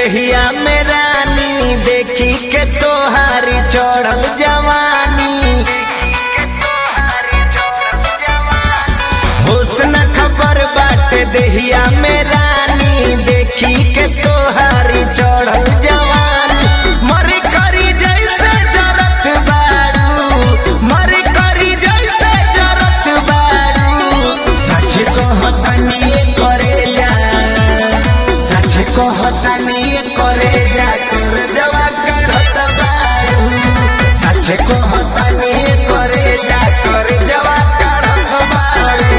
देहिया में रानी देखी के तोहारी चढ़ल जवानी हुस्न खबर बाटे देहिया में रानी देखी के तोहारी चढ़ल जवानी मरी करी जैसे जरत बारू मरी करी जैसे जरत बारू सच कहतनी करे जा सच कहतनी करे जा कर जवा करत बारू सच कहतनी करे जा कर जवा करत बारू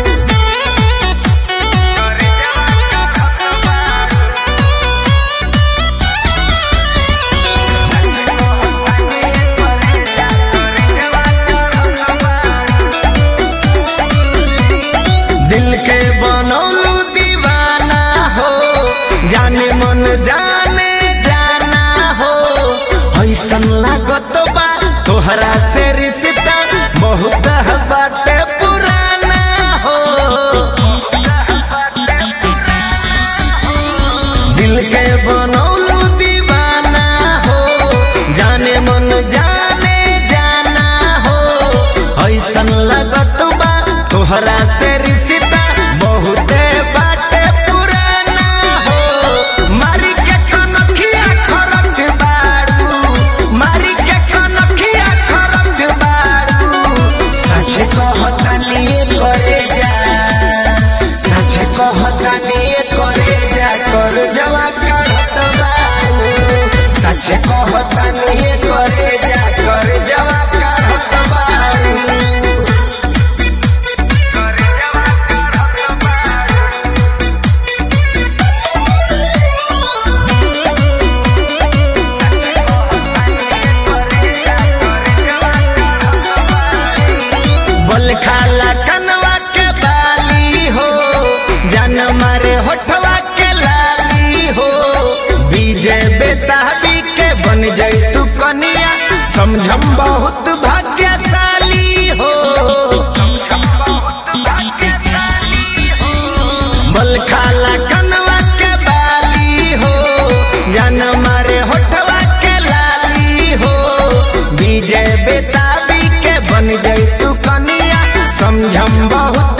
दिल के बनौलू दीवाना हो जाने मन जाने जाना हो ऐसन लागत बा तोहरा से रिश्ता बहुत बाटे पुराना हो दिल के बनौलू दीवाना हो जाने मन जाने जाना हो ऐसन लागत बा तोहरा से रिश्ता बहुत बाटे पुराना हो मारी के कनखिया खरत बारू मारी के कनखिया खरत बारू सच कहतनी करे जा सच कहतनी करे जा कर जवा करत बारू सच कहतनी करे जा कर जवा करत बारू खाला कनवा के बाली हो जान मारे होठवा के लाली हो बीजे बेताबी के बन जाई तू कनिया समझम बहुत भाग्यशाली हो बल खाला कनवा के बाली हो जान मारे होठवा के लाली हो बीजे बेताबी के बन जाई तू कनिया समझम बहुत